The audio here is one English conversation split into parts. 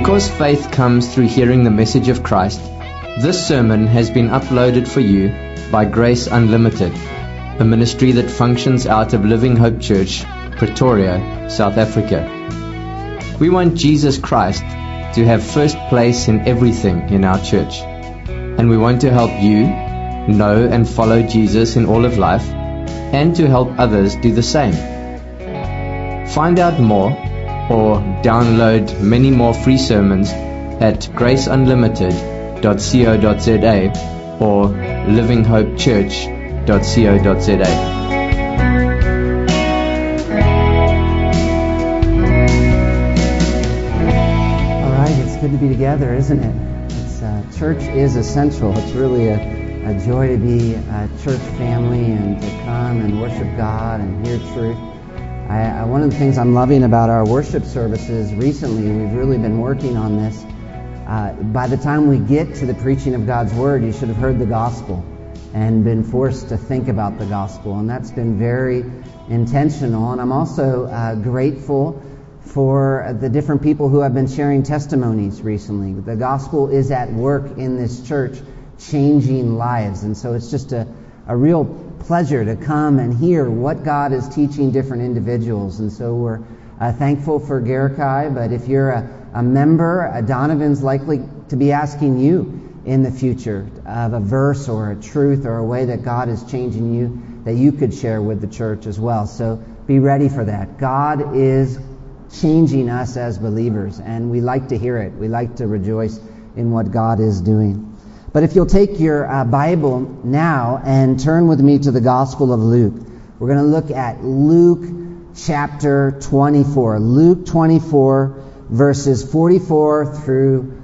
Because faith comes through hearing the message of Christ, this sermon has been uploaded for you by Grace Unlimited, a ministry that functions out of Living Hope Church, Pretoria, South Africa. We want Jesus Christ to have first place in everything in our church, and we want to help you know and follow Jesus in all of life, and to help others do the same. Find out more or download many more free sermons at graceunlimited.co.za or livinghopechurch.co.za. All right, it's good to be together, isn't it? Church is essential. It's really a joy to be a church family and to come and worship God and hear truth. One of the things I'm loving about our worship services recently, we've really been working on this. By the time we get to the preaching of God's Word, you should have heard the gospel and been forced to think about the gospel. And that's been very intentional. And I'm also grateful for the different people who have been sharing testimonies recently. The gospel is at work in this church, changing lives. And so it's just a real pleasure to come and hear what God is teaching different individuals. And so we're thankful for Garakai, but if you're a member, Donovan's likely to be asking you in the future of a verse or a truth or a way that God is changing you that you could share with the church as well. So be ready for that. God is changing us as believers, and we like to hear it. We like to rejoice in what God is doing. But if you'll take your Bible now and turn with me to the Gospel of Luke. We're going to look at Luke chapter 24. Luke 24, verses 44 through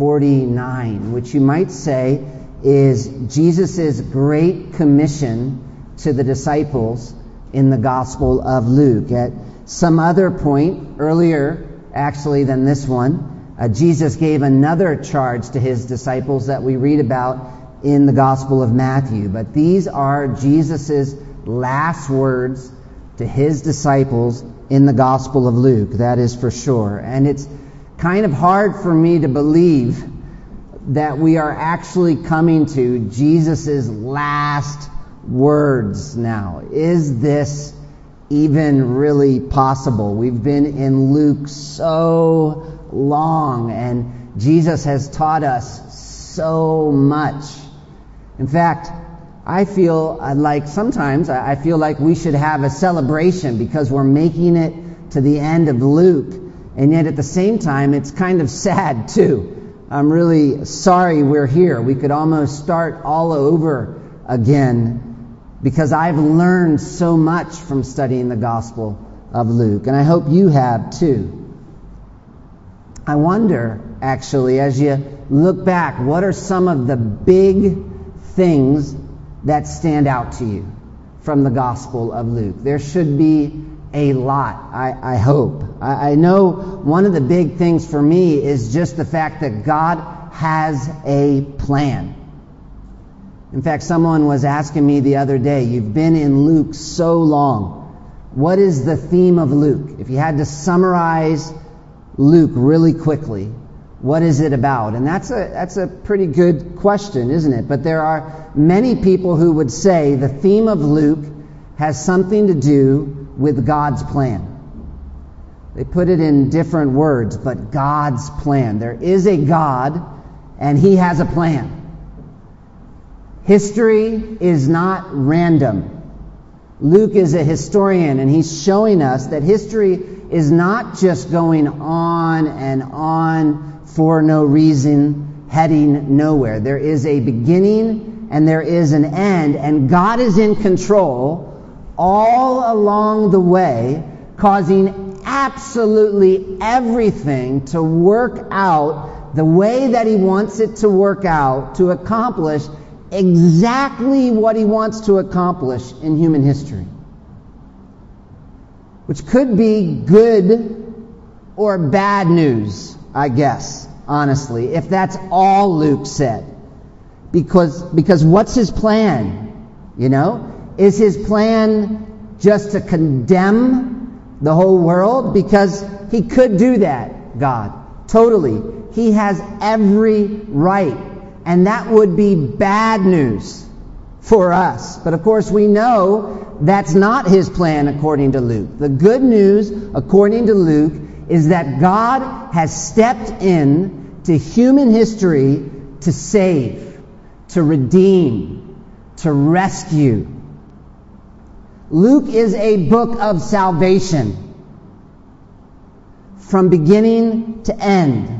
49, which you might say is Jesus' great commission to the disciples in the Gospel of Luke. At some other point, earlier actually than this one, Jesus gave another charge to his disciples that we read about in the Gospel of Matthew. But these are Jesus' last words to his disciples in the Gospel of Luke, that is for sure. And it's kind of hard for me to believe that we are actually coming to Jesus' last words now. Is this even really possible? We've been in Luke so long, and Jesus has taught us so much. In fact, I feel like sometimes I feel like we should have a celebration because we're making it to the end of Luke, and yet at the same time it's kind of sad too. I'm really sorry we're here. We could almost start all over again because I've learned so much from studying the Gospel of Luke, and I hope you have too. I wonder, actually, as you look back, what are some of the big things that stand out to you from the Gospel of Luke? There should be a lot, I hope. I know one of the big things for me is just the fact that God has a plan. In fact, someone was asking me the other day, you've been in Luke so long. What is the theme of Luke? If you had to summarize Luke really quickly, what is it about? And that's a pretty good question, isn't it? But there are many people who would say the theme of Luke has something to do with God's plan. They put it in different words, but God's plan. There is a God, and He has a plan. History is not random. Luke is a historian, and he's showing us that history is not just going on and on for no reason, heading nowhere. There is a beginning and there is an end, and God is in control all along the way, causing absolutely everything to work out the way that He wants it to work out, to accomplish exactly what He wants to accomplish in human history. Which could be good or bad news, I guess, honestly, if that's all Luke said. Because what's His plan? You know? Is His plan just to condemn the whole world? Because He could do that, God. Totally. He has every right. And that would be bad news for us. But of course we know that's not his plan according to Luke. The good news according to Luke is that God has stepped in to human history to save, to redeem, to rescue. Luke is a book of salvation from beginning to end.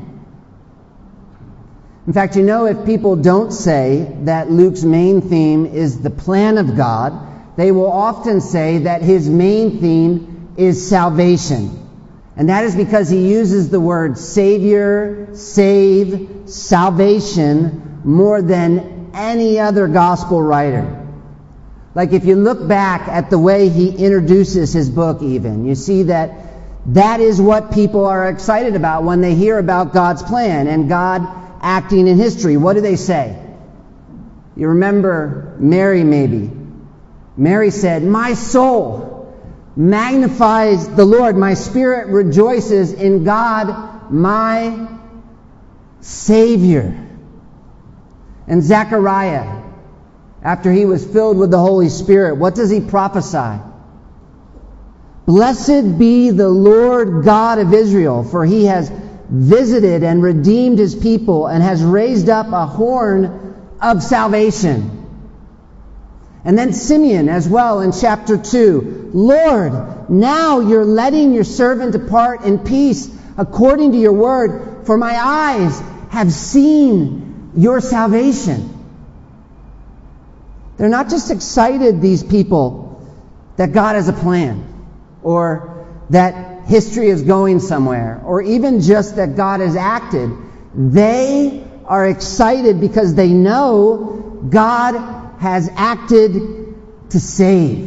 In fact, if people don't say that Luke's main theme is the plan of God, they will often say that his main theme is salvation. And that is because he uses the word Savior, save, salvation more than any other gospel writer. Like if you look back at the way he introduces his book even, you see that is what people are excited about when they hear about God's plan and God acting in history. What do they say? You remember Mary maybe. Mary said, "My soul magnifies the Lord. My spirit rejoices in God, my Savior." And Zechariah, after he was filled with the Holy Spirit, what does he prophesy? "Blessed be the Lord God of Israel, for he has visited and redeemed his people and has raised up a horn of salvation." And then Simeon as well in chapter 2. "Lord, now you're letting your servant depart in peace according to your word, for my eyes have seen your salvation." They're not just excited, these people, that God has a plan, or that history is going somewhere, or even just that God has acted. They are excited because they know God has acted to save.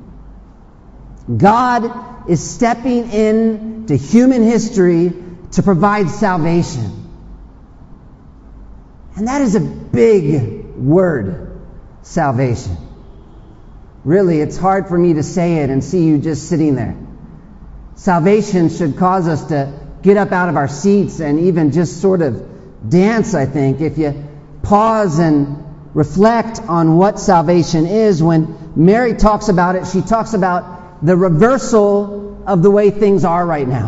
God is stepping in to human history to provide salvation. And that is a big word, salvation. Really, it's hard for me to say it and see you just sitting there. Salvation should cause us to get up out of our seats and even just sort of dance, I think. If you pause and reflect on what salvation is, when Mary talks about it, she talks about the reversal of the way things are right now.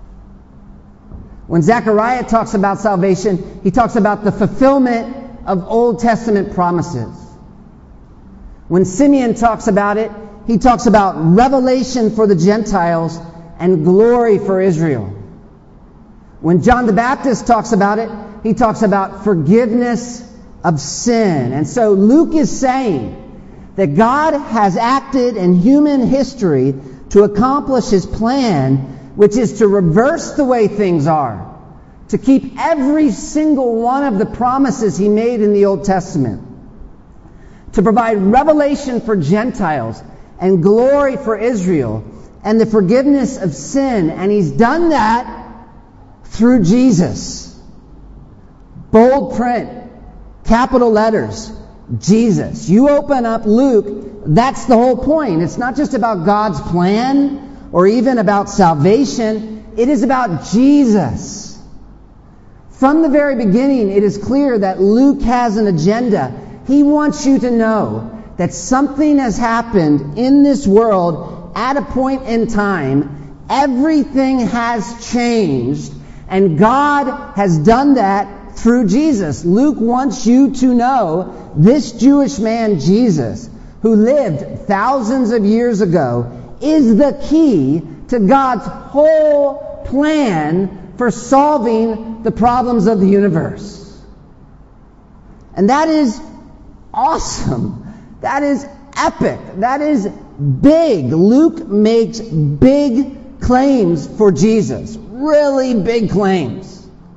When Zechariah talks about salvation, he talks about the fulfillment of Old Testament promises. When Simeon talks about it, he talks about revelation for the Gentiles and glory for Israel. When John the Baptist talks about it, he talks about forgiveness of sin. And so Luke is saying that God has acted in human history to accomplish his plan, which is to reverse the way things are, to keep every single one of the promises he made in the Old Testament, to provide revelation for Gentiles and glory for Israel, and the forgiveness of sin. And he's done that through Jesus. Bold print, capital letters, Jesus. You open up Luke, that's the whole point. It's not just about God's plan or even about salvation. It is about Jesus. From the very beginning, it is clear that Luke has an agenda. He wants you to know that something has happened in this world at a point in time. Everything has changed, and God has done that through Jesus. Luke wants you to know this Jewish man, Jesus, who lived thousands of years ago, is the key to God's whole plan for solving the problems of the universe. And that is awesome. That is epic. That is big. Luke makes big claims for Jesus. Really big claims.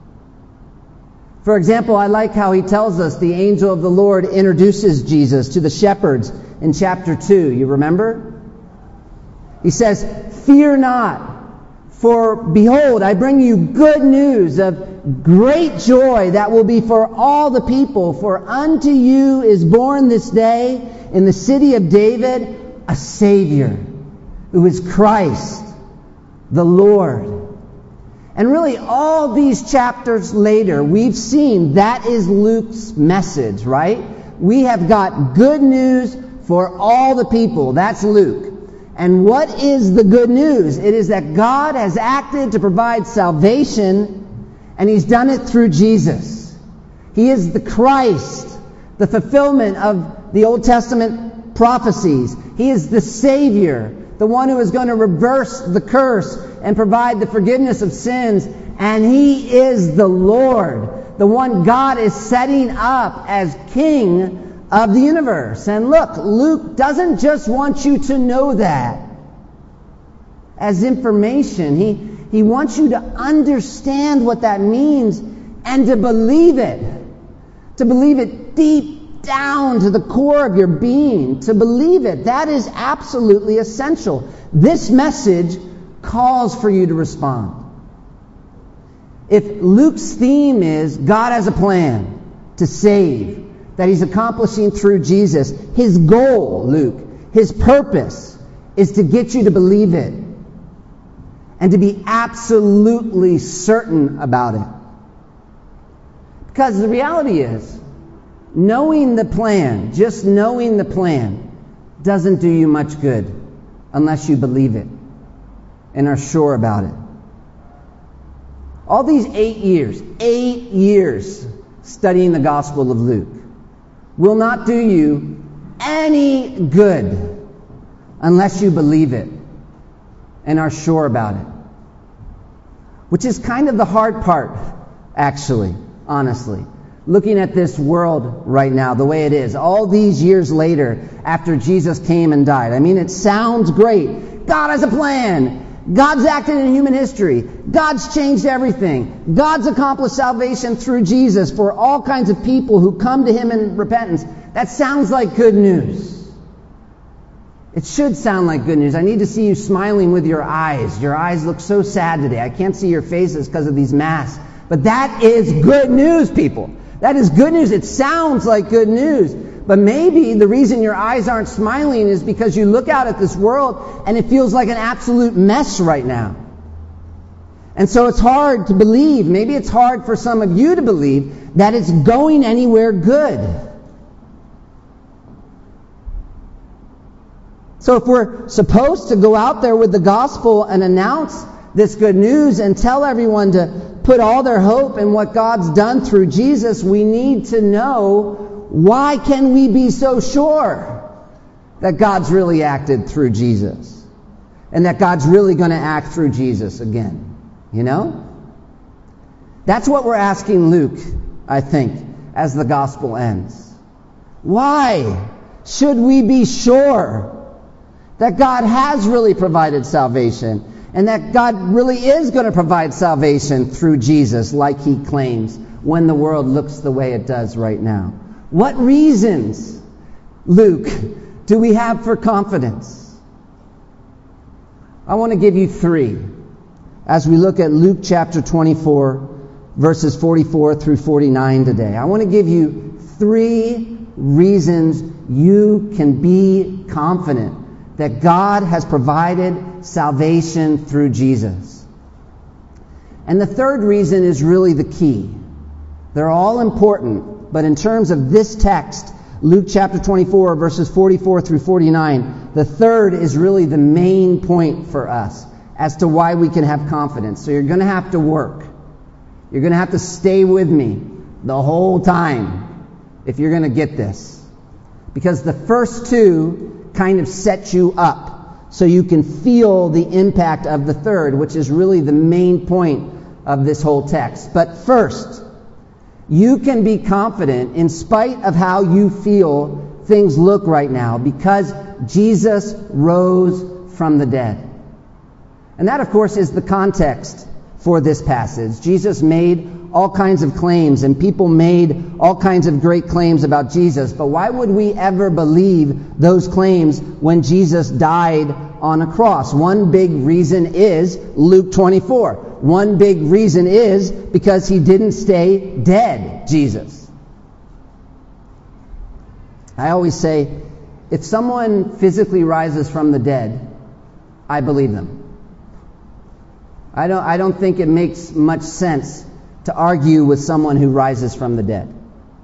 For example, I like how he tells us the angel of the Lord introduces Jesus to the shepherds in chapter 2. You remember? He says, "Fear not, for behold, I bring you good news of great joy that will be for all the people. For unto you is born this day in the city of David a Savior, who is Christ the Lord." And really, all these chapters later, we've seen that is Luke's message, right? We have got good news for all the people. That's Luke. And what is the good news? It is that God has acted to provide salvation, and He's done it through Jesus. He is the Christ, the fulfillment of the Old Testament prophecies. He is the Savior, the one who is going to reverse the curse and provide the forgiveness of sins. And He is the Lord, the one God is setting up as King of the universe. And look, Luke doesn't just want you to know that as information. He wants you to understand what that means and to believe it. To believe it deep down to the core of your being. To believe it. That is absolutely essential. This message calls for you to respond. If Luke's theme is God has a plan to save, that He's accomplishing through Jesus, His goal, Luke, His purpose is to get you to believe it and to be absolutely certain about it. Because the reality is, knowing the plan, just knowing the plan, doesn't do you much good unless you believe it and are sure about it. All these 8 years studying the Gospel of Luke will not do you any good unless you believe it and are sure about it. Which is kind of the hard part, actually, honestly. Looking at this world right now, the way it is, all these years later, after Jesus came and died. I mean, it sounds great. God has a plan. God's acted in human history. God's changed everything. God's accomplished salvation through Jesus for all kinds of people who come to Him in repentance. That sounds like good news. It should sound like good news. I need to see you smiling with your eyes. Your eyes look so sad today. I can't see your faces because of these masks. But that is good news, people. That is good news. It sounds like good news. But maybe the reason your eyes aren't smiling is because you look out at this world and it feels like an absolute mess right now. And so it's hard to believe, maybe it's hard for some of you to believe, that it's going anywhere good. So if we're supposed to go out there with the gospel and announce this good news and tell everyone to put all their hope in what God's done through Jesus, we need to know, why can we be so sure that God's really acted through Jesus? And that God's really going to act through Jesus again? You know? That's what we're asking Luke, I think, as the gospel ends. Why should we be sure that God has really provided salvation? And that God really is going to provide salvation through Jesus, like He claims, when the world looks the way it does right now? What reasons, Luke, do we have for confidence? I want to give you 3 as we look at Luke chapter 24, verses 44 through 49 today. I want to give you 3 reasons you can be confident that God has provided salvation through Jesus. And the third reason is really the key. They're all important, but in terms of this text, Luke chapter 24, verses 44 through 49, the third is really the main point for us as to why we can have confidence. So you're going to have to work. You're going to have to stay with me the whole time if you're going to get this. Because the first 2 kind of set you up so you can feel the impact of the third, which is really the main point of this whole text. But first, you can be confident in spite of how you feel things look right now, because Jesus rose from the dead. And that, of course, is the context for this passage. Jesus made all kinds of claims, and people made all kinds of great claims about Jesus. But why would we ever believe those claims when Jesus died on a cross? One big reason is Luke 24. One big reason is because He didn't stay dead, Jesus. I always say, if someone physically rises from the dead, I believe them. I don't think it makes much sense to argue with someone who rises from the dead,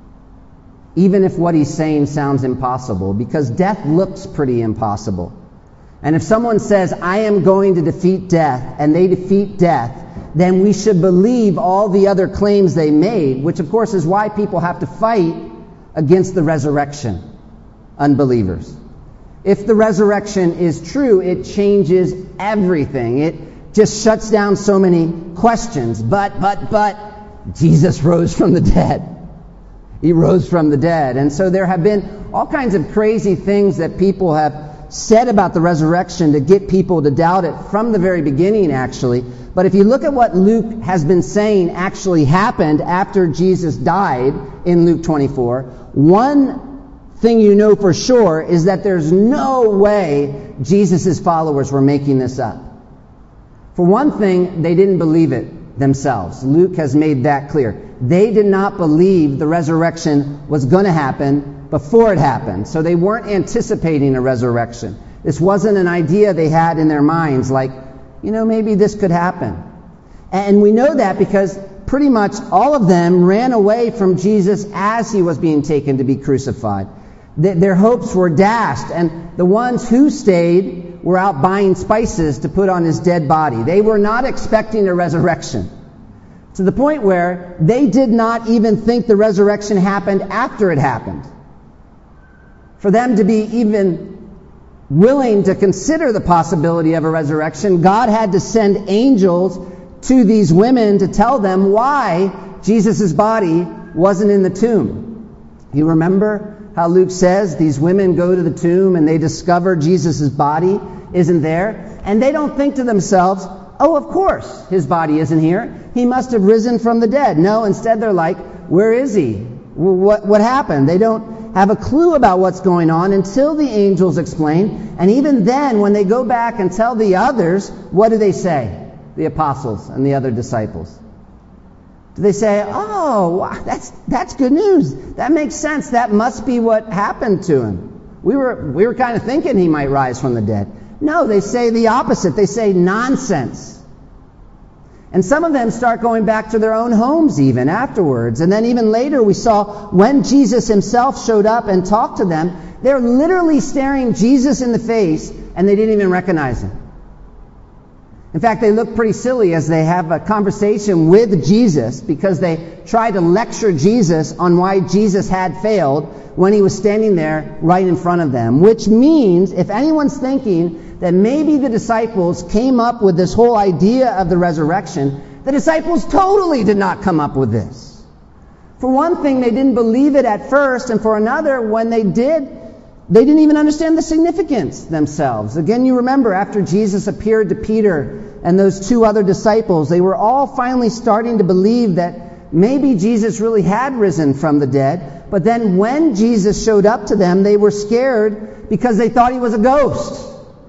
even if what he's saying sounds impossible, because death looks pretty impossible. And if someone says, I am going to defeat death, and they defeat death, then we should believe all the other claims they made, which of course is why people have to fight against the resurrection, unbelievers. If the resurrection is true, it changes everything. It just shuts down so many questions. But, Jesus rose from the dead. He rose from the dead. And so there have been all kinds of crazy things that people have said about the resurrection to get people to doubt it from the very beginning, actually. But if you look at what Luke has been saying actually happened after Jesus died in Luke 24, one thing you know for sure is that there's no way Jesus' followers were making this up. For one thing, they didn't believe it themselves. Luke has made that clear. They did not believe the resurrection was going to happen before it happened. So they weren't anticipating a resurrection. This wasn't an idea they had in their minds like, maybe this could happen. And we know that because pretty much all of them ran away from Jesus as he was being taken to be crucified. Their hopes were dashed, and the ones who stayed were out buying spices to put on his dead body. They were not expecting a resurrection, to the point where they did not even think the resurrection happened after it happened. For them to be even willing to consider the possibility of a resurrection, God had to send angels to these women to tell them why Jesus' body wasn't in the tomb. You remember how Luke says these women go to the tomb and they discover Jesus' body isn't there, and they don't think to themselves, oh, of course his body isn't here. He must have risen from the dead. No, instead they're like, where is he? What happened? They don't have a clue about what's going on until the angels explain. And even then, when they go back and tell the others, what do they say? The apostles and the other disciples. Do they say, oh, wow, that's good news. That makes sense. That must be what happened to him. We were kind of thinking he might rise from the dead. No, they say the opposite. They say nonsense. And some of them start going back to their own homes even afterwards. And then even later we saw when Jesus himself showed up and talked to them, they're literally staring Jesus in the face and they didn't even recognize him. In fact, they look pretty silly as they have a conversation with Jesus because they try to lecture Jesus on why Jesus had failed when he was standing there right in front of them. Which means, if anyone's thinking that maybe the disciples came up with this whole idea of the resurrection, the disciples totally did not come up with this. For one thing, they didn't believe it at first, and for another, when they did, they didn't even understand the significance themselves. Again, you remember after Jesus appeared to Peter and those two other disciples, they were all finally starting to believe that maybe Jesus really had risen from the dead. But then when Jesus showed up to them, they were scared because they thought he was a ghost.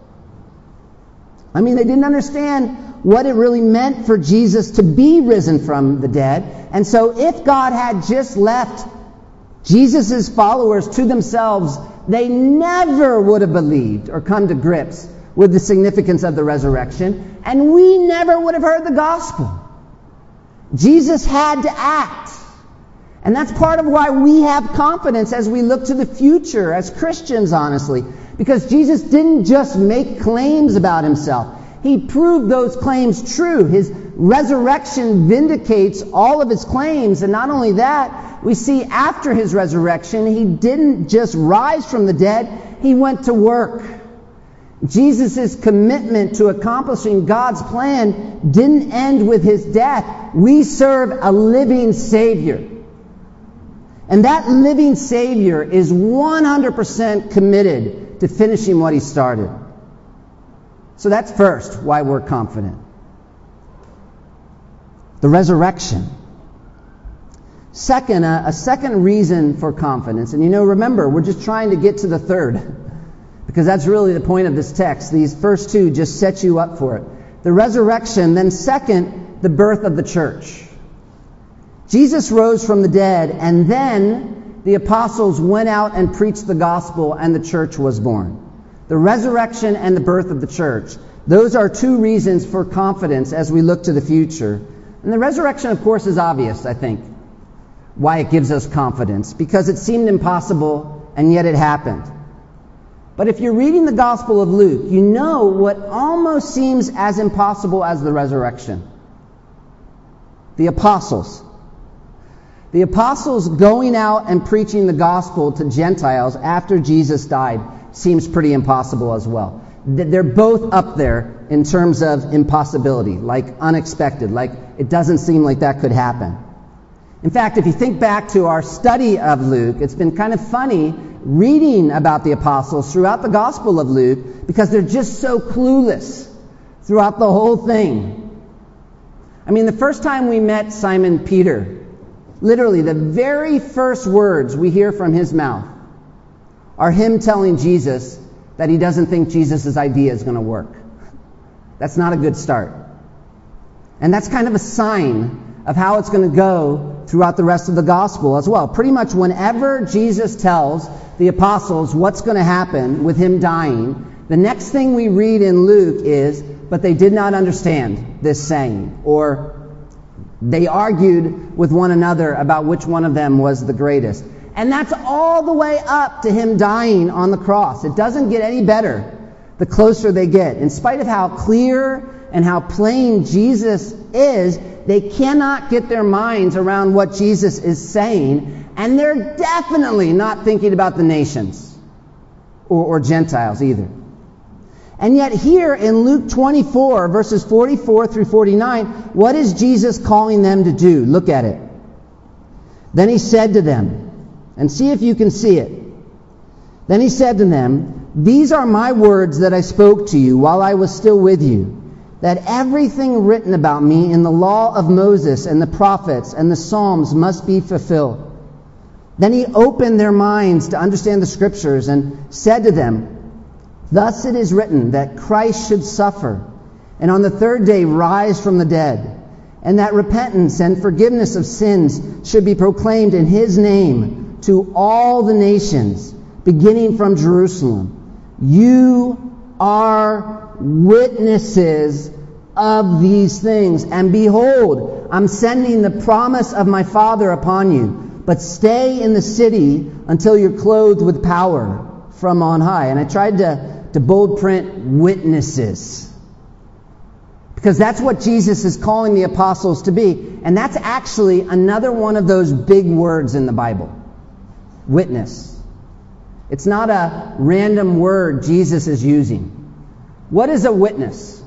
I mean, they didn't understand what it really meant for Jesus to be risen from the dead. And so if God had just left Jesus' followers to themselves, they never would have believed or come to grips with the significance of the resurrection, and we never would have heard the gospel. Jesus had to act. And that's part of why we have confidence as we look to the future as Christians, honestly. Because Jesus didn't just make claims about himself. He proved those claims true. His resurrection vindicates all of his claims. And not only that, we see after his resurrection, he didn't just rise from the dead, he went to work. Jesus' commitment to accomplishing God's plan didn't end with his death. We serve a living Savior. And that living Savior is 100% committed to finishing what he started. So that's first why we're confident. The resurrection. Second, a second reason for confidence. And remember, we're just trying to get to the third. Because that's really the point of this text. These first two just set you up for it. The resurrection, then second, the birth of the church. Jesus rose from the dead, and then the apostles went out and preached the gospel, and the church was born. The resurrection and the birth of the church. Those are two reasons for confidence as we look to the future. And the resurrection, of course, is obvious, I think, why it gives us confidence. Because it seemed impossible, and yet it happened. But if you're reading the Gospel of Luke, you know what almost seems as impossible as the resurrection. The apostles. The apostles going out and preaching the gospel to Gentiles after Jesus died seems pretty impossible as well. They're both up there in terms of impossibility, like unexpected, like it doesn't seem like that could happen. In fact, if you think back to our study of Luke, it's been kind of funny reading about the apostles throughout the Gospel of Luke because they're just so clueless throughout the whole thing. I mean, the first time we met Simon Peter, literally the very first words we hear from his mouth are him telling Jesus that he doesn't think Jesus' idea is going to work. That's not a good start. And that's kind of a sign of how it's going to go throughout the rest of the gospel as well. Pretty much whenever Jesus tells the apostles what's going to happen with him dying, the next thing we read in Luke is, but they did not understand this saying, or they argued with one another about which one of them was the greatest. And that's all the way up to him dying on the cross. It doesn't get any better the closer they get. In spite of how clear and how plain Jesus is, they cannot get their minds around what Jesus is saying, and they're definitely not thinking about the nations or Gentiles either. And yet here in Luke 24, verses 44 through 49, what is Jesus calling them to do? Look at it. Then he said to them, and see if you can see it. Then he said to them, "These are my words that I spoke to you while I was still with you, that everything written about me in the law of Moses and the prophets and the Psalms must be fulfilled." Then he opened their minds to understand the Scriptures and said to them, "Thus it is written that Christ should suffer, and on the third day rise from the dead, and that repentance and forgiveness of sins should be proclaimed in his name to all the nations, beginning from Jerusalem. You are witnesses of these things. And behold, I'm sending the promise of my Father upon you. But stay in the city until you're clothed with power from on high." And I tried to bold print witnesses, because that's what Jesus is calling the apostles to be. And that's actually another one of those big words in the Bible. Witness. It's not a random word Jesus is using. What is a witness?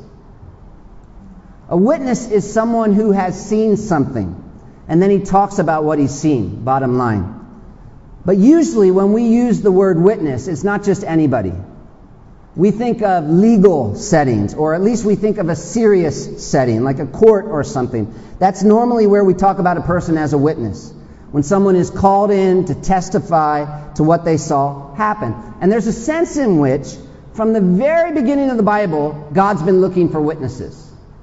A witness is someone who has seen something, and then he talks about what he's seen, bottom line. But usually when we use the word witness, it's not just anybody. We think of legal settings, or at least we think of a serious setting, like a court or something. That's normally where we talk about a person as a witness, when someone is called in to testify to what they saw happen. And there's a sense in which, from the very beginning of the Bible, God's been looking for witnesses.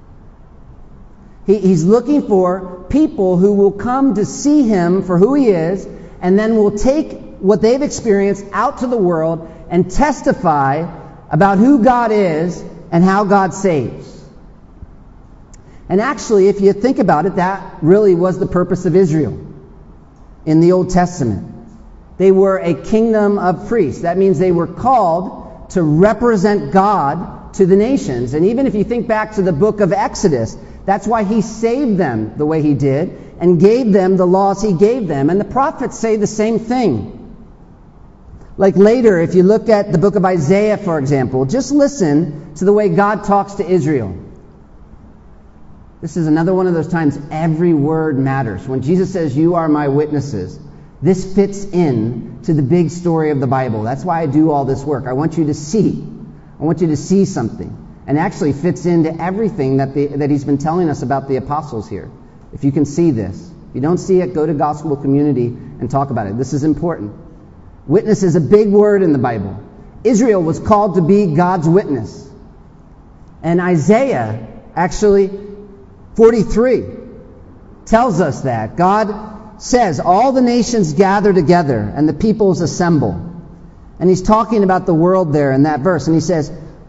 He's looking for people who will come to see him for who he is, and then will take what they've experienced out to the world and testify about who God is and how God saves. And actually, if you think about it, that really was the purpose of Israel in the Old Testament. They were a kingdom of priests. That means they were called to represent God to the nations. And even if you think back to the book of Exodus, that's why he saved them the way he did and gave them the laws he gave them. And the prophets say the same thing. Like later, if you look at the book of Isaiah, for example, just listen to the way God talks to Israel. This is another one of those times every word matters. When Jesus says, "You are my witnesses," this fits in to the big story of the Bible. That's why I do all this work. I want you to see. I want you to see something. And actually fits into everything that he's been telling us about the apostles here. If you can see this. If you don't see it, go to Gospel Community and talk about it. This is important. Witness is a big word in the Bible. Israel was called to be God's witness. And Isaiah, actually, 43, tells us that. God says, "All the nations gather together, and the peoples assemble." And he's talking about the world there in that verse. And he says,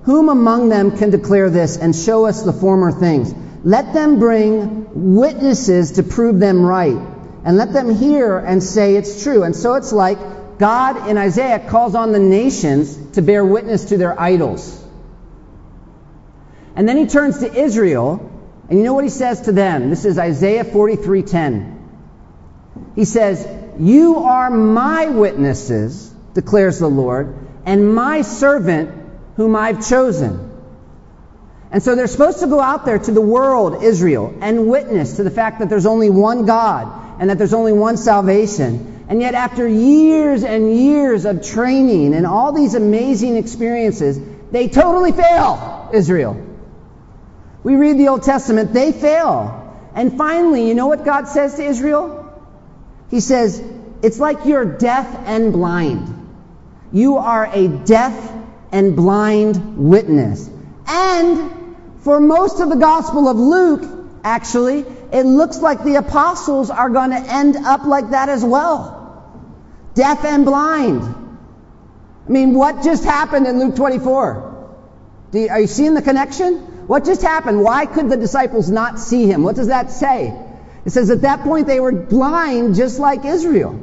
Whom among them can declare this and show us the former things? Let them bring witnesses to prove them right, and let them hear and say it's true. And so it's like God in Isaiah calls on the nations to bear witness to their idols. And then he turns to Israel, and you know what he says to them? This is Isaiah 43:10. He says, "You are my witnesses, declares the Lord, and my servant whom I've chosen." And so they're supposed to go out there to the world, Israel, and witness to the fact that there's only one God and that there's only one salvation. And yet after years and years of training and all these amazing experiences, they totally fail, Israel. We read the Old Testament, they fail. And finally, you know what God says to Israel? He says, it's like you're deaf and blind. You are a deaf and blind witness. And for most of the Gospel of Luke, actually, it looks like the apostles are going to end up like that as well. Deaf and blind. I mean, what just happened in Luke 24? Are you seeing the connection? What just happened? Why could the disciples not see him? What does that say? It says at that point they were blind just like Israel.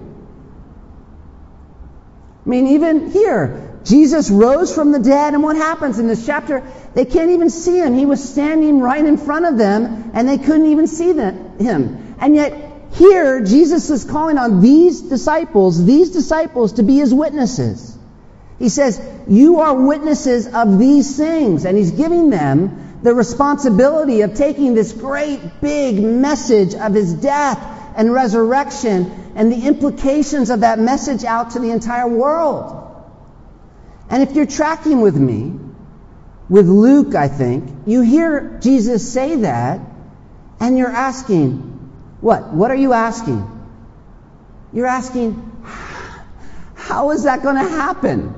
I mean, even here, Jesus rose from the dead, and what happens in this chapter? They can't even see him. He was standing right in front of them, and they couldn't even see him. And yet, here, Jesus is calling on these disciples to be his witnesses. He says, you are witnesses of these things. And he's giving them the responsibility of taking this great big message of his death and resurrection and the implications of that message out to the entire world. And if you're tracking with me, with Luke, I think, you hear Jesus say that, and you're asking, what? What are you asking? You're asking, how is that going to happen?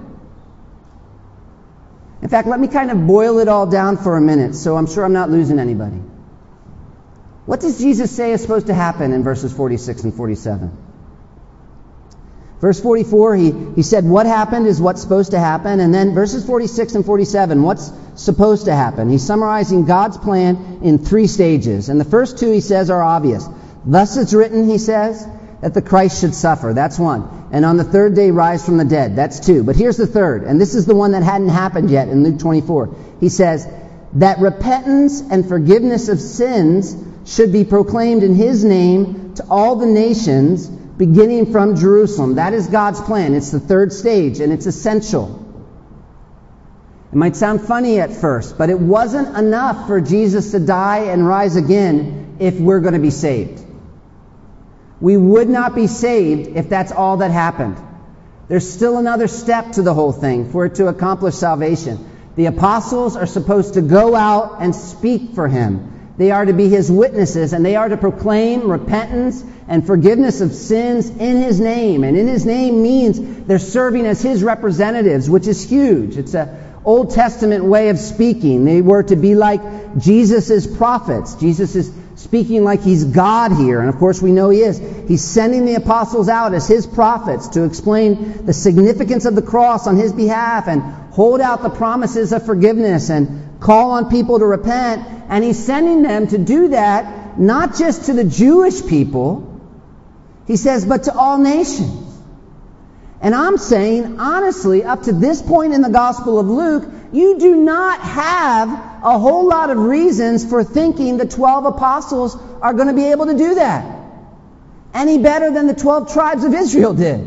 In fact, let me kind of boil it all down for a minute, so I'm sure I'm not losing anybody. What does Jesus say is supposed to happen in verses 46 and 47? Verse 44, he said what happened is what's supposed to happen. And then verses 46 and 47, what's supposed to happen? He's summarizing God's plan in 3 stages. And the first 2, he says, are obvious. Thus it's written, he says, that the Christ should suffer. That's 1. And on the 3rd day rise from the dead. That's 2. But here's the 3rd. And this is the one that hadn't happened yet in Luke 24. He says that repentance and forgiveness of sins should be proclaimed in his name to all the nations, beginning from Jerusalem. That is God's plan. It's the 3rd stage, and it's essential. It might sound funny at first, but it wasn't enough for Jesus to die and rise again if we're going to be saved. We would not be saved if that's all that happened. There's still another step to the whole thing for it to accomplish salvation. The apostles are supposed to go out and speak for him. They are to be his witnesses, and they are to proclaim repentance and forgiveness of sins in his name. And in his name means they're serving as his representatives, which is huge. It's an Old Testament way of speaking. They were to be like Jesus' prophets. Jesus is speaking like he's God here, and of course we know he is. He's sending the apostles out as his prophets to explain the significance of the cross on his behalf and hold out the promises of forgiveness and call on people to repent. And he's sending them to do that not just to the Jewish people, he says, but to all nations. And I'm saying, honestly, up to this point in the Gospel of Luke, you do not have a whole lot of reasons for thinking the 12 apostles are going to be able to do that any better than the 12 tribes of Israel did.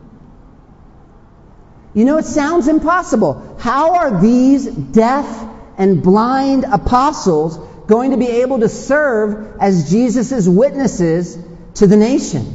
You know, it sounds impossible. How are these deaf and blind apostles going to be able to serve as Jesus' witnesses to the nations?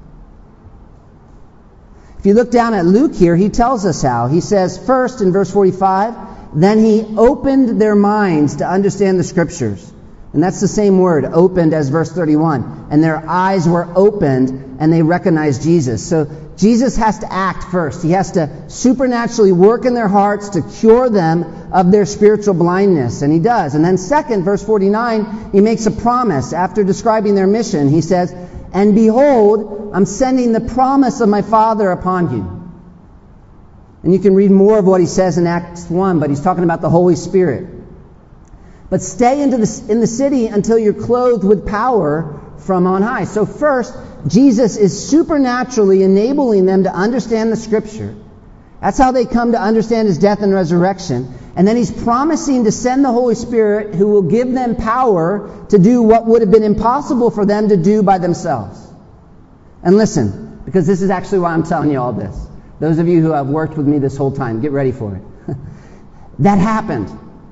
If you look down at Luke here, he tells us how. He says first in verse 45, then he opened their minds to understand the Scriptures. And that's the same word, opened, as verse 31. And their eyes were opened and they recognized Jesus. So Jesus has to act first. He has to supernaturally work in their hearts to cure them of their spiritual blindness. And he does. And then second, verse 49, he makes a promise. After describing their mission, he says, and behold, I'm sending the promise of my Father upon you. And you can read more of what he says in Acts 1, but he's talking about the Holy Spirit. But stay in the city until you're clothed with power from on high. So first, Jesus is supernaturally enabling them to understand the Scripture. That's how they come to understand his death and resurrection. And then he's promising to send the Holy Spirit who will give them power to do what would have been impossible for them to do by themselves. And listen, because this is actually why I'm telling you all this. Those of you who have worked with me this whole time, get ready for it. That happened.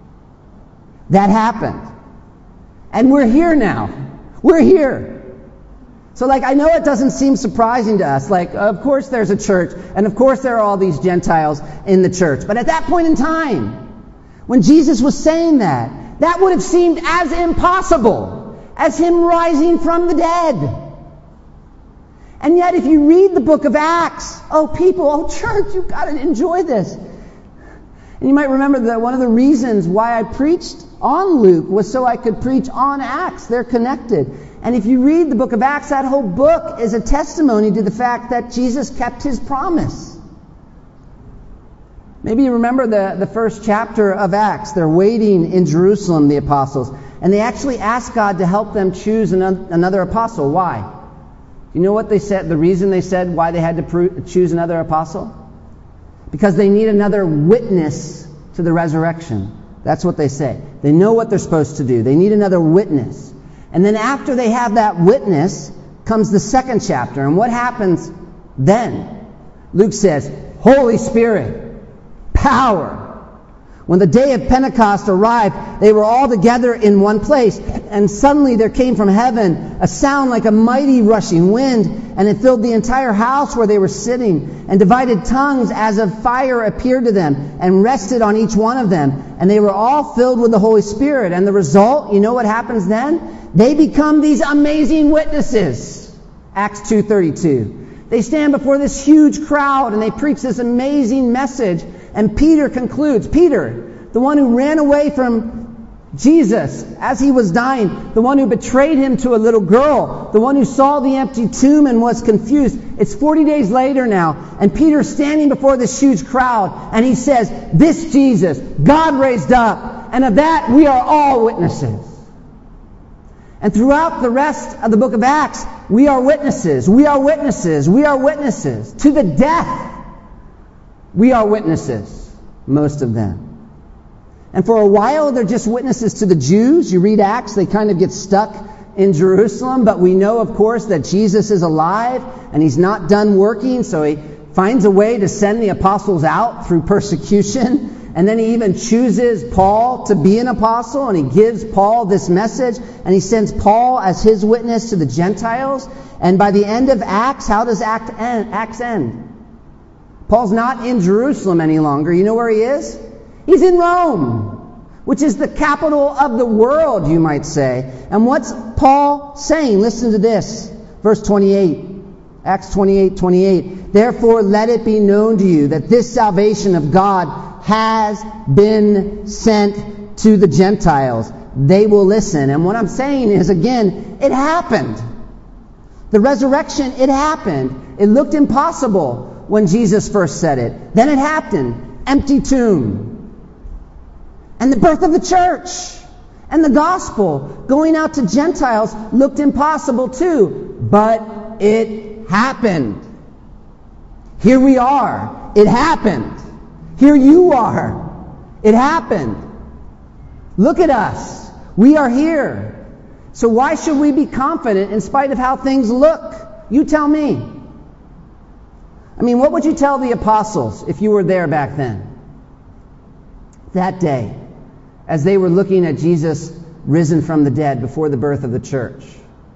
That happened. And we're here now. We're here. So I know it doesn't seem surprising to us. Of course there's a church, and of course there are all these Gentiles in the church. But at that point in time, when Jesus was saying that, that would have seemed as impossible as him rising from the dead. And yet if you read the book of Acts, church, you've got to enjoy this. And you might remember that one of the reasons why I preached on Luke was so I could preach on Acts. They're connected. And if you read the book of Acts, that whole book is a testimony to the fact that Jesus kept his promise. Maybe you remember the first chapter of Acts. They're waiting in Jerusalem, the apostles. And they actually asked God to help them choose another apostle. Why? You know what they said? The reason they said why they had to choose another apostle? Because they need another witness to the resurrection. That's what they say. They know what they're supposed to do. They need another witness. And then after they have that witness comes the second chapter. And what happens then? Luke says, Holy Spirit, power. When the day of Pentecost arrived, they were all together in one place. And suddenly there came from heaven a sound like a mighty rushing wind, and it filled the entire house where they were sitting. And divided tongues as of fire appeared to them, and rested on each one of them. And they were all filled with the Holy Spirit. And the result, you know what happens then? They become these amazing witnesses. Acts 2:32. They stand before this huge crowd, and they preach this amazing message. And Peter concludes. Peter, the one who ran away from Jesus as he was dying, the one who betrayed him to a little girl, the one who saw the empty tomb and was confused. It's 40 days later now, and Peter's standing before this huge crowd, and he says, this Jesus, God raised up, and of that we are all witnesses. And throughout the rest of the book of Acts, we are witnesses, we are witnesses, we are witnesses. To the death, we are witnesses, most of them. And for a while, they're just witnesses to the Jews. You read Acts, they kind of get stuck in Jerusalem. But we know, of course, that Jesus is alive, and he's not done working. So he finds a way to send the apostles out through persecution. And then he even chooses Paul to be an apostle, and he gives Paul this message. And he sends Paul as his witness to the Gentiles. And by the end of Acts, how does Acts end? Paul's not in Jerusalem any longer. You know where he is? He's in Rome, which is the capital of the world, you might say. And what's Paul saying? Listen to this. Verse 28. Acts 28:28. Therefore let it be known to you that this salvation of God has been sent to the Gentiles. They will listen. And what I'm saying is, again, it happened. The resurrection, it happened. It looked impossible when Jesus first said it. Then it happened. Empty tomb. And the birth of the church. And the gospel going out to Gentiles looked impossible too. But it happened. Here we are. It happened. Here you are. It happened. Look at us. We are here. So why should we be confident in spite of how things look? You tell me. I mean, what would you tell the apostles if you were there back then? That day, as they were looking at Jesus risen from the dead before the birth of the church.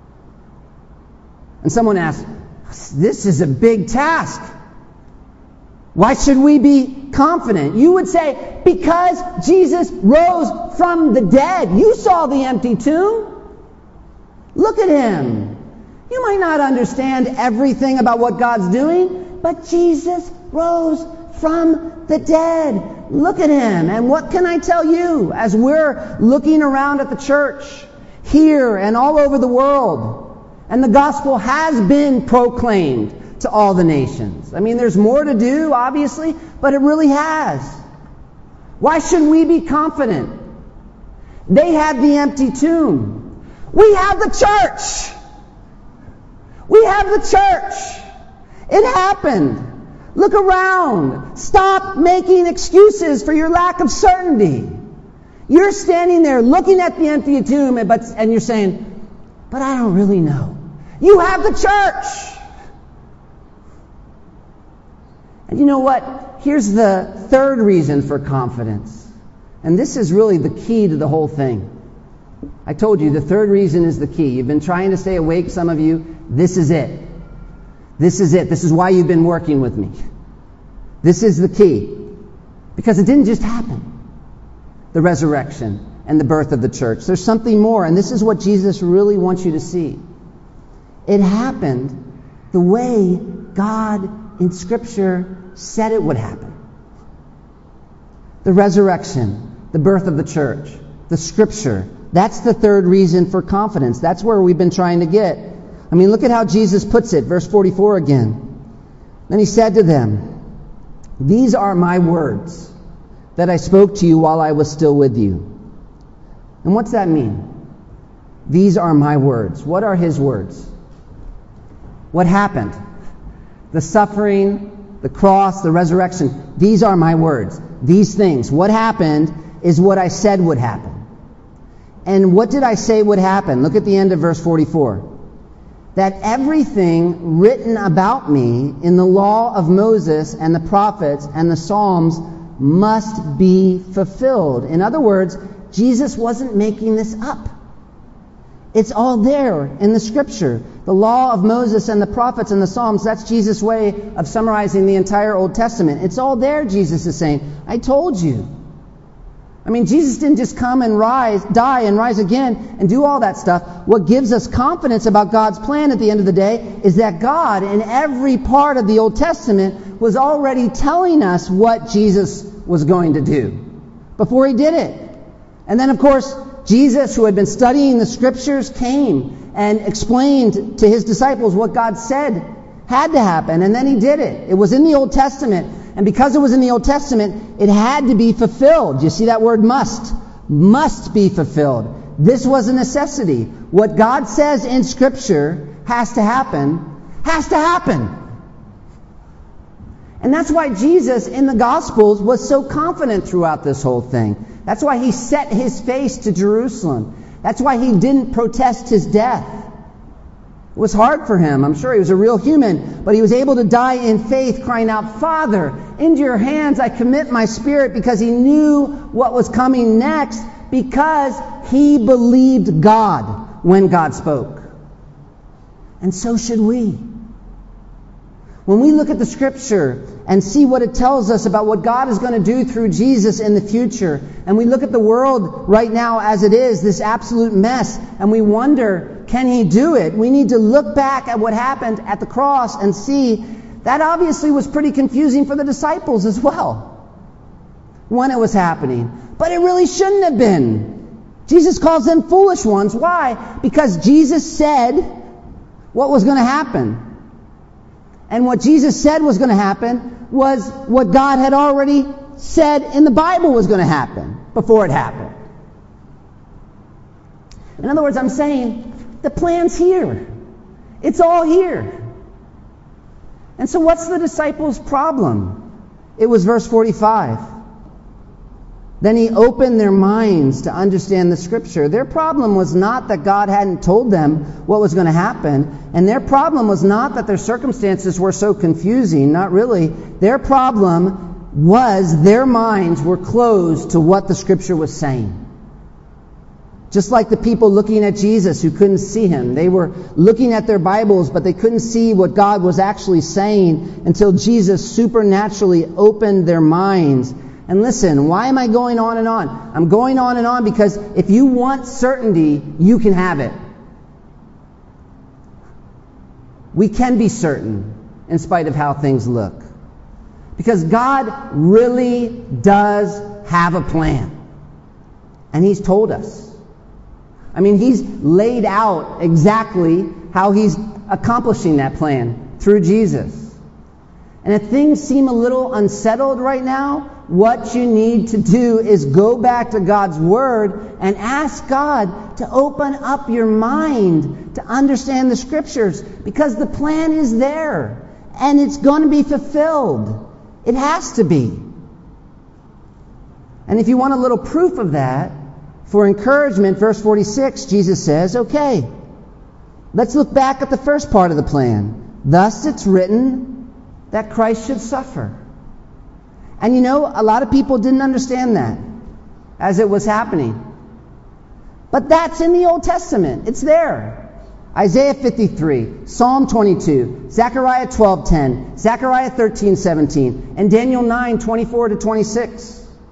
And someone asked, this is a big task. Why should we be confident? You would say, because Jesus rose from the dead. You saw the empty tomb. Look at him. You might not understand everything about what God's doing, but Jesus rose from the dead. Look at him. And what can I tell you as we're looking around at the church here and all over the world? And the gospel has been proclaimed to all the nations. I mean, there's more to do, obviously, but it really has. Why shouldn't we be confident? They had the empty tomb. We have the church. We have the church. It happened. Look around. Stop making excuses for your lack of certainty. You're standing there looking at the empty tomb and you're saying, but I don't really know. You have the church. And you know what? Here's the third reason for confidence. And this is really the key to the whole thing. I told you the third reason is the key. You've been trying to stay awake, some of you. This is it. This is it. This is why you've been working with me. This is the key. Because it didn't just happen. The resurrection and the birth of the church. There's something more, and this is what Jesus really wants you to see. It happened the way God in Scripture said it would happen. The resurrection, the birth of the church, the Scripture. That's the third reason for confidence. That's where we've been trying to get. I mean, look at how Jesus puts it. Verse 44 again. Then he said to them, "These are my words that I spoke to you while I was still with you." And what's that mean? These are my words. What are his words? What happened? The suffering, the cross, the resurrection. These are my words. These things. What happened is what I said would happen. And what did I say would happen? Look at the end of verse 44. That everything written about me in the law of Moses and the prophets and the Psalms must be fulfilled. In other words, Jesus wasn't making this up. It's all there in the Scripture. The law of Moses and the prophets and the Psalms, that's Jesus' way of summarizing the entire Old Testament. It's all there, Jesus is saying. I told you. I mean, Jesus didn't just come and die and rise again and do all that stuff. What gives us confidence about God's plan at the end of the day is that God, in every part of the Old Testament, was already telling us what Jesus was going to do before he did it. And then, of course, Jesus, who had been studying the Scriptures, came and explained to his disciples what God said had to happen, and then he did it. It was in the Old Testament. And because it was in the Old Testament, it had to be fulfilled. You see that word must. Must be fulfilled. This was a necessity. What God says in Scripture has to happen. Has to happen. And that's why Jesus in the Gospels was so confident throughout this whole thing. That's why he set his face to Jerusalem. That's why he didn't protest his death. It was hard for him. I'm sure he was a real human, but he was able to die in faith, crying out, "Father, into your hands I commit my spirit," because he knew what was coming next, because he believed God when God spoke. And so should we. When we look at the Scripture and see what it tells us about what God is going to do through Jesus in the future, and we look at the world right now as it is, this absolute mess, and we wonder, can he do it? We need to look back at what happened at the cross and see that obviously was pretty confusing for the disciples as well when it was happening. But it really shouldn't have been. Jesus calls them foolish ones. Why? Because Jesus said what was going to happen. And what Jesus said was going to happen was what God had already said in the Bible was going to happen before it happened. In other words, I'm saying the plan's here. It's all here. And so what's the disciples' problem? It was verse 45. Then he opened their minds to understand the Scripture. Their problem was not that God hadn't told them what was going to happen. And their problem was not that their circumstances were so confusing. Not really. Their problem was their minds were closed to what the Scripture was saying. Just like the people looking at Jesus who couldn't see him. They were looking at their Bibles, but they couldn't see what God was actually saying until Jesus supernaturally opened their minds. And listen, why am I going on and on? I'm going on and on because if you want certainty, you can have it. We can be certain in spite of how things look. Because God really does have a plan. And he's told us. I mean, he's laid out exactly how he's accomplishing that plan through Jesus. And if things seem a little unsettled right now, what you need to do is go back to God's Word and ask God to open up your mind to understand the Scriptures, because the plan is there and it's going to be fulfilled. It has to be. And if you want a little proof of that, for encouragement, verse 46, Jesus says, okay, let's look back at the first part of the plan. Thus it's written that Christ should suffer. And you know, a lot of people didn't understand that as it was happening. But that's in the Old Testament. It's there. Isaiah 53, Psalm 22, Zechariah 12:10, Zechariah 13:17, and Daniel 9:24-26.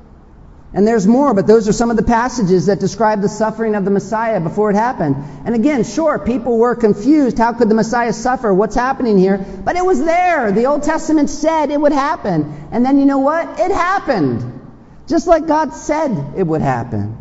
And there's more, but those are some of the passages that describe the suffering of the Messiah before it happened. And again, sure, people were confused. How could the Messiah suffer? What's happening here? But it was there. The Old Testament said it would happen. And then you know what? It happened. Just like God said it would happen.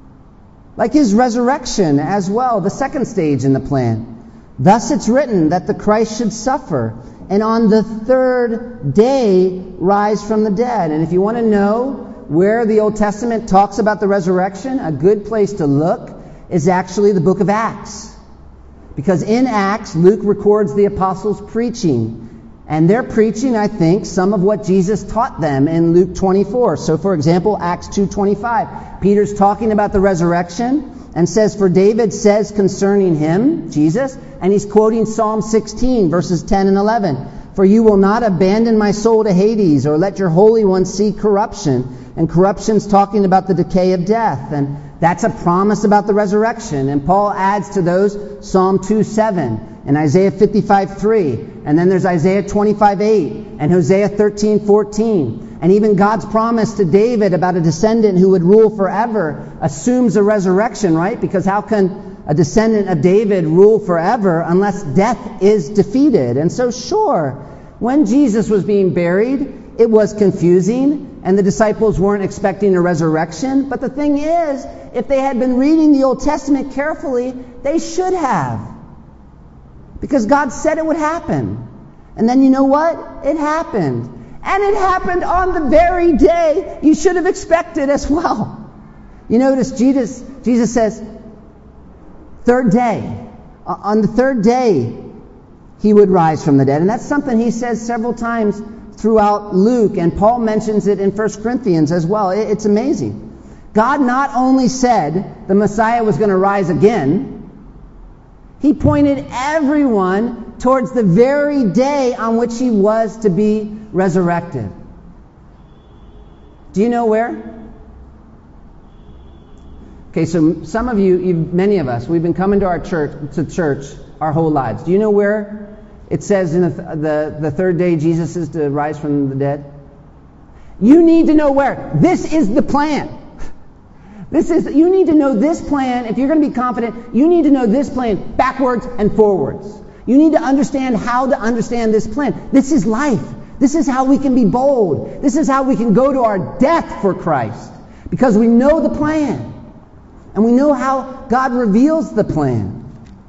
Like His resurrection as well, the second stage in the plan. Thus it's written that the Christ should suffer, and on the third day rise from the dead. And if you want to know where the Old Testament talks about the resurrection, a good place to look is actually the book of Acts. Because in Acts, Luke records the apostles preaching. And they're preaching, I think, some of what Jesus taught them in Luke 24. So, for example, Acts 2:25. Peter's talking about the resurrection and says, for David says concerning him, Jesus, and he's quoting Psalm 16, verses 10 and 11. For you will not abandon my soul to Hades, or let your Holy One see corruption. And corruption's talking about the decay of death. And that's a promise about the resurrection. And Paul adds to those Psalm 2:7 and Isaiah 55:3. And then there's Isaiah 25:8 and Hosea 13:14. And even God's promise to David about a descendant who would rule forever assumes a resurrection, right? Because how can a descendant of David rule forever unless death is defeated? And so sure, when Jesus was being buried, it was confusing, and the disciples weren't expecting a resurrection. But the thing is, if they had been reading the Old Testament carefully, they should have. Because God said it would happen. And then you know what? It happened. And it happened on the very day you should have expected as well. You notice Jesus says, third day. On the third day, He would rise from the dead. And that's something He says several times throughout Luke, and Paul mentions it in 1 Corinthians as well. It's amazing. God not only said the Messiah was going to rise again, He pointed everyone towards the very day on which He was to be resurrected. Do you know where? Okay, so some of you, many of us, we've been coming to church our whole lives. Do you know where it says in the third day Jesus is to rise from the dead? You need to know where. This is the plan. You need to know this plan. If you're going to be confident, you need to know this plan backwards and forwards. You need to understand how to understand this plan. This is life. This is how we can be bold. This is how we can go to our death for Christ. Because we know the plan. And we know how God reveals the plan.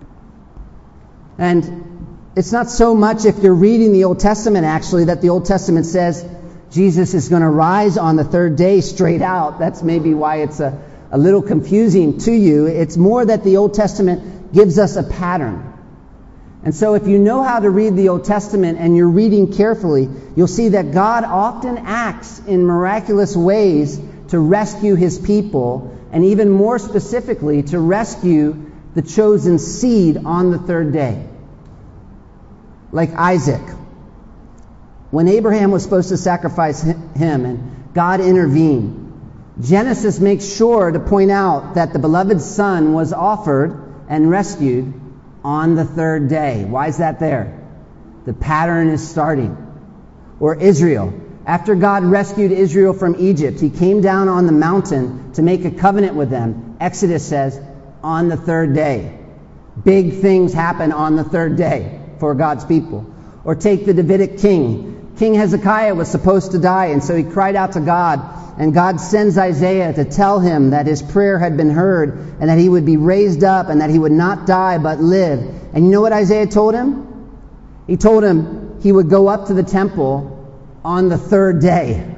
And it's not so much if you're reading the Old Testament, actually, that the Old Testament says Jesus is going to rise on the third day straight out. That's maybe why it's a little confusing to you. It's more that the Old Testament gives us a pattern. And so if you know how to read the Old Testament and you're reading carefully, you'll see that God often acts in miraculous ways to rescue His people, and even more specifically, to rescue the chosen seed on the third day. Like Isaac. When Abraham was supposed to sacrifice him and God intervened, Genesis makes sure to point out that the beloved son was offered and rescued on the third day. Why is that there? The pattern is starting. Or Israel. After God rescued Israel from Egypt, He came down on the mountain to make a covenant with them. Exodus says, on the third day. Big things happen on the third day for God's people. Or take the Davidic king. King Hezekiah was supposed to die, and so he cried out to God, and God sends Isaiah to tell him that his prayer had been heard, and that he would be raised up, and that he would not die but live. And you know what Isaiah told him? He told him he would go up to the temple on the third day.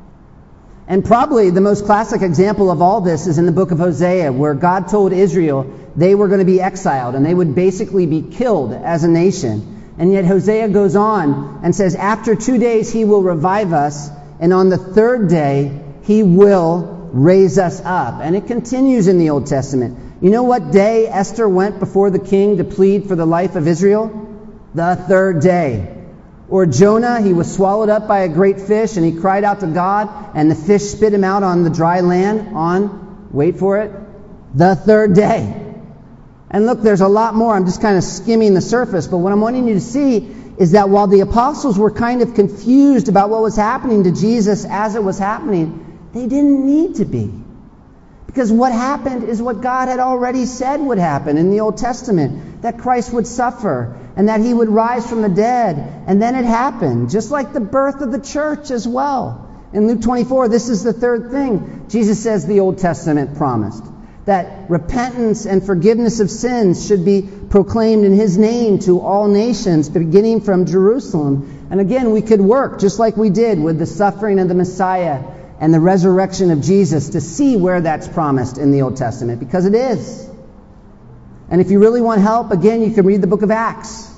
And probably the most classic example of all this is in the book of Hosea, where God told Israel they were going to be exiled and they would basically be killed as a nation. And yet Hosea goes on and says, after 2 days he will revive us, and on the third day he will raise us up. And it continues in the Old Testament. You know what day Esther went before the king to plead for the life of Israel? The third day. Or Jonah, he was swallowed up by a great fish and he cried out to God and the fish spit him out on the dry land on, wait for it, the third day. And look, there's a lot more. I'm just kind of skimming the surface, but what I'm wanting you to see is that while the apostles were kind of confused about what was happening to Jesus as it was happening, they didn't need to be. Because what happened is what God had already said would happen in the Old Testament, that Christ would suffer and that he would rise from the dead. And then it happened, just like the birth of the church as well. In Luke 24, this is the third thing Jesus says the Old Testament promised, that repentance and forgiveness of sins should be proclaimed in his name to all nations, beginning from Jerusalem. And again, we could work just like we did with the suffering of the Messiah and the resurrection of Jesus to see where that's promised in the Old Testament, because it is. And if you really want help, again, you can read the book of Acts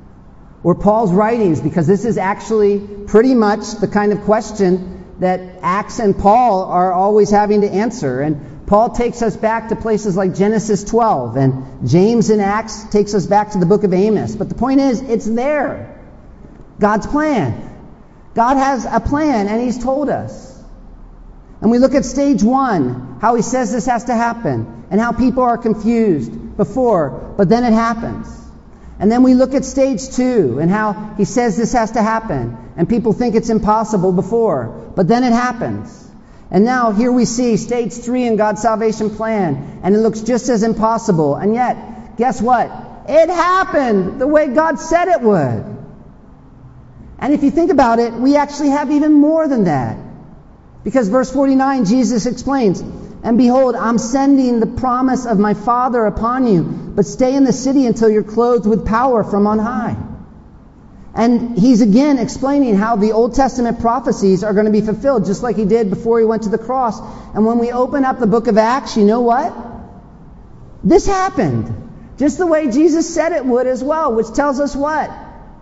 or Paul's writings, because this is actually pretty much the kind of question that Acts and Paul are always having to answer. And Paul takes us back to places like Genesis 12, and James in Acts takes us back to the book of Amos. But the point is, it's there. God's plan. God has a plan, and he's told us. And we look at stage 1, how he says this has to happen, and how people are confused before, but then it happens. And then we look at stage 2, and how he says this has to happen, and people think it's impossible before, but then it happens. And now here we see stage 3 in God's salvation plan, and it looks just as impossible, and yet, guess what? It happened the way God said it would. And if you think about it, we actually have even more than that. Because verse 49, Jesus explains, and behold, I'm sending the promise of my Father upon you, but stay in the city until you're clothed with power from on high. And he's again explaining how the Old Testament prophecies are going to be fulfilled, just like he did before he went to the cross. And when we open up the book of Acts, you know what? This happened, just the way Jesus said it would as well, which tells us what?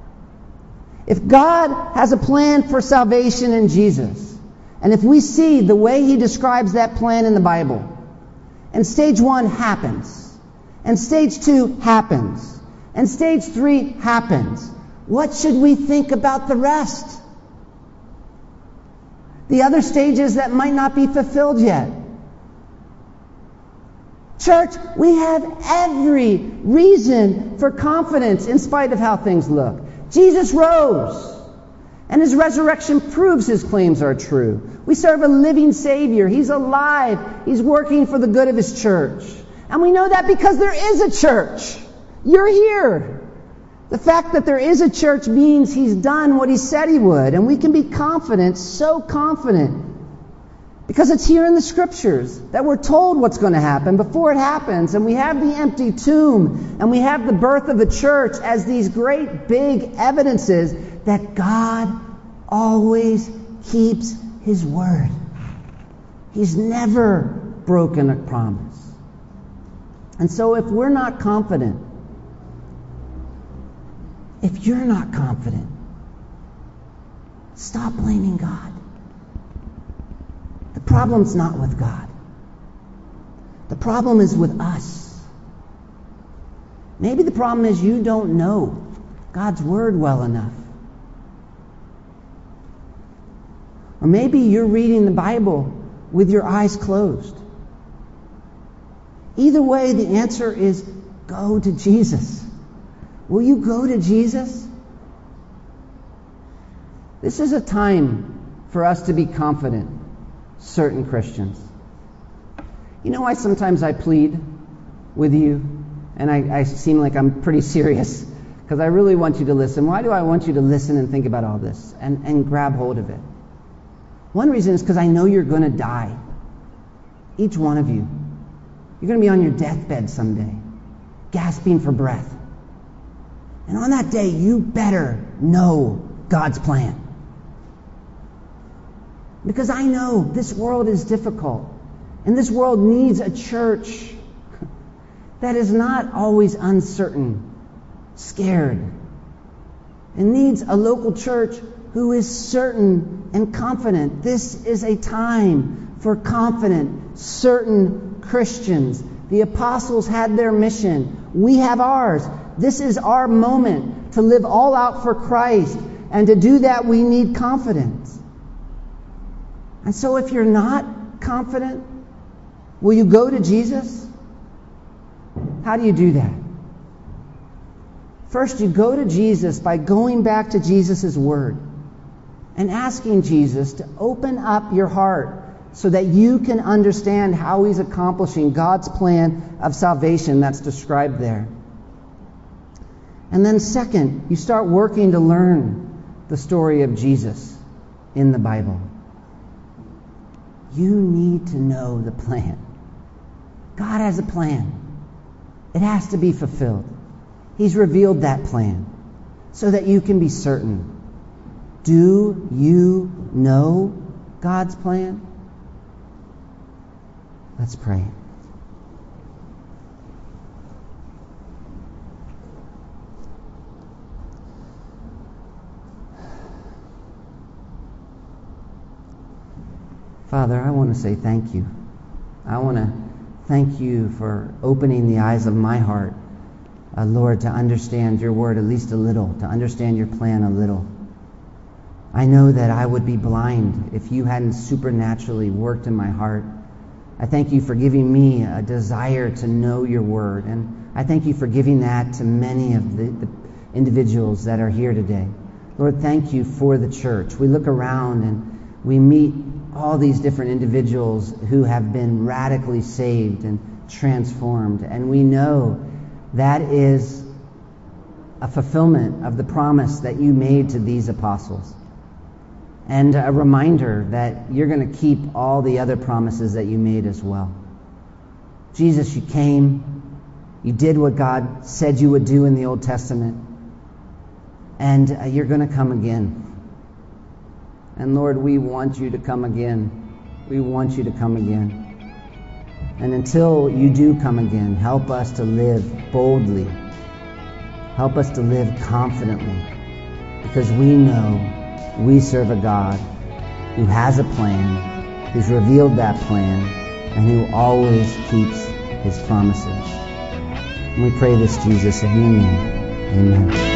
If God has a plan for salvation in Jesus, and if we see the way he describes that plan in the Bible, and stage 1 happens, and stage 2 happens, and stage 3 happens, what should we think about the rest? The other stages that might not be fulfilled yet. Church, we have every reason for confidence in spite of how things look. Jesus rose. And his resurrection proves his claims are true. We serve a living Savior. He's alive. He's working for the good of his church. And we know that because there is a church. You're here. The fact that there is a church means he's done what he said he would. And we can be confident, so confident, because it's here in the Scriptures that we're told what's going to happen before it happens. And we have the empty tomb, and we have the birth of the church as these great big evidences that God always keeps his word. He's never broken a promise. And so if we're not confident, if you're not confident, stop blaming God. The problem's not with God. The problem is with us. Maybe the problem is you don't know God's word well enough. Or maybe you're reading the Bible with your eyes closed. Either way, the answer is go to Jesus. Will you go to Jesus? This is a time for us to be confident, certain Christians. You know why sometimes I plead with you, and I seem like I'm pretty serious, because I really want you to listen. Why do I want you to listen and think about all this and grab hold of it? One reason is because I know you're going to die. Each one of you. You're going to be on your deathbed someday, gasping for breath. And on that day, you better know God's plan. Because I know this world is difficult. And this world needs a church that is not always uncertain, scared. It needs a local church who is certain and confident. This is a time for confident, certain Christians. The apostles had their mission. We have ours. This is our moment to live all out for Christ. And to do that, we need confidence. And so if you're not confident, will you go to Jesus? How do you do that? First, you go to Jesus by going back to Jesus' Word and asking Jesus to open up your heart so that you can understand how He's accomplishing God's plan of salvation that's described there. And then second, you start working to learn the story of Jesus in the Bible. You need to know the plan. God has a plan. It has to be fulfilled. He's revealed that plan so that you can be certain. Do you know God's plan? Let's pray. Father, I want to say thank you. I want to thank you for opening the eyes of my heart, Lord, to understand your word at least a little, to understand your plan a little. I know that I would be blind if you hadn't supernaturally worked in my heart. I thank you for giving me a desire to know your word, and I thank you for giving that to many of the individuals that are here today. Lord, thank you for the church. We look around and we meet all these different individuals who have been radically saved and transformed. And we know that is a fulfillment of the promise that you made to these apostles. And a reminder that you're going to keep all the other promises that you made as well. Jesus, you came. You did what God said you would do in the Old Testament. And you're going to come again. And Lord, we want you to come again. We want you to come again. And until you do come again, help us to live boldly. Help us to live confidently. Because we know we serve a God who has a plan, who's revealed that plan, and who always keeps his promises. And we pray this, Jesus, in your name. Amen.